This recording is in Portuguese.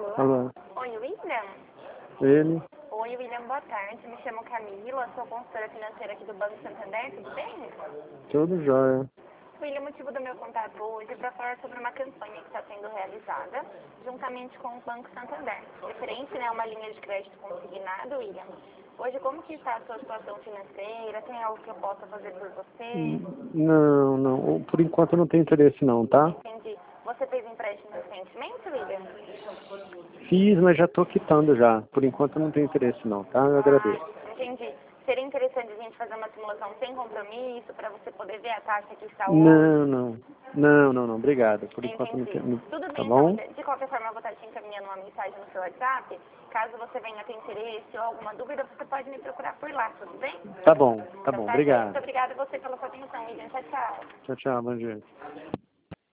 Alô? Alô? Oi, William? Ele? Oi, William, boa tarde. Me chamo Camila, sou consultora financeira aqui do Banco Santander, tudo bem? Tudo jóia. William, o motivo do meu contato hoje é para falar sobre uma campanha que está sendo realizada juntamente com o Banco Santander. Referente, né, a uma linha de crédito consignado, William. Hoje, como que está a sua situação financeira? Tem algo que eu possa fazer por você? Não, não. Por enquanto eu não tenho interesse não, tá? Entendi. Você fez empréstimo recentemente, William? Fiz, mas já tô quitando já. Por enquanto eu não tenho interesse não, tá? Eu agradeço. Entendi. Seria interessante a gente fazer uma simulação sem compromisso para você poder ver a taxa que está hoje? Não, não. Não, não, não. Obrigado. Por enquanto eu não Entendi. tenho. Tudo Tá bem, então. bom? De qualquer forma, eu vou estar te encaminhando uma mensagem no seu WhatsApp. Caso você venha ter interesse ou alguma dúvida, você pode me procurar por lá, tudo bem? Tá bom, tá Então bom. tá, gente. Muito Obrigado. obrigada a você pela sua atenção, William. Tchau, tchau. Tchau, tchau. Bom dia.